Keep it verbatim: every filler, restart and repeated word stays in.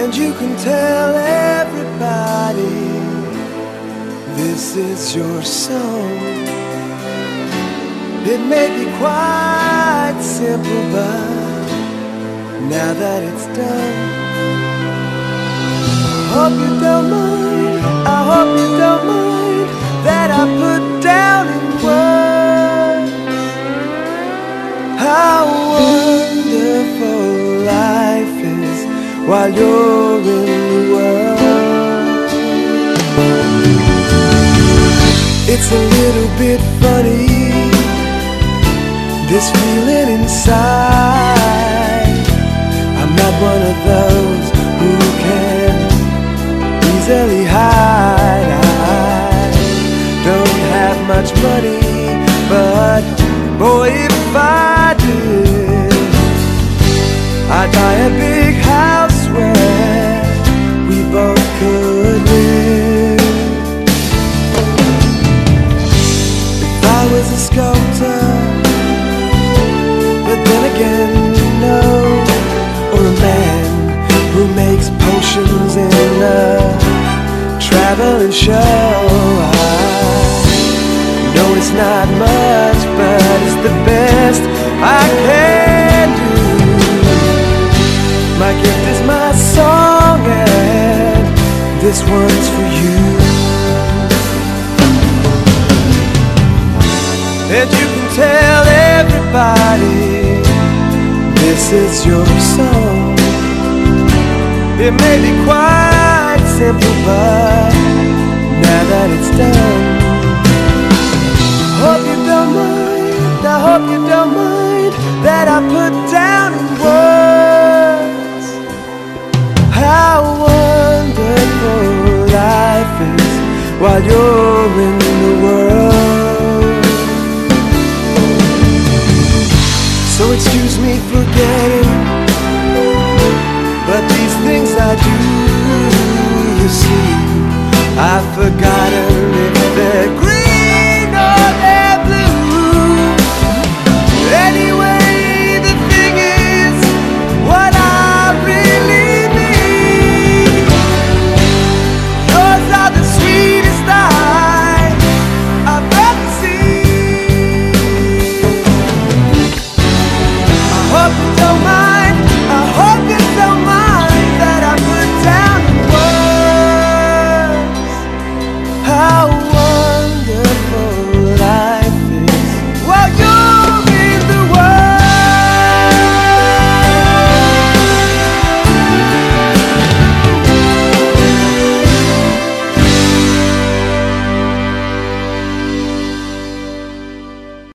and you can tell everybody this is your song. It may be quite simple, but now that it's done, I hope you don't mind, I hope you don't mind that I put down in words how wonderful life is while you're in the world. It's a little bit funny, this feeling inside. I'm not one of those who can easily hide. I don't have much money, but boy, if I did, I'd buy a big house where we both could live. If I was a sculptor, but then again, no, or a man who makes potions in a traveling show. I know it's not much, but it's the best I can do. My gift is my song, and this one's for you. And you can tell everybody this is your song. It may be quite simple, but now that it's done, hope you don't mind, I hope you don't mind that I put down in words how wonderful life is while you're in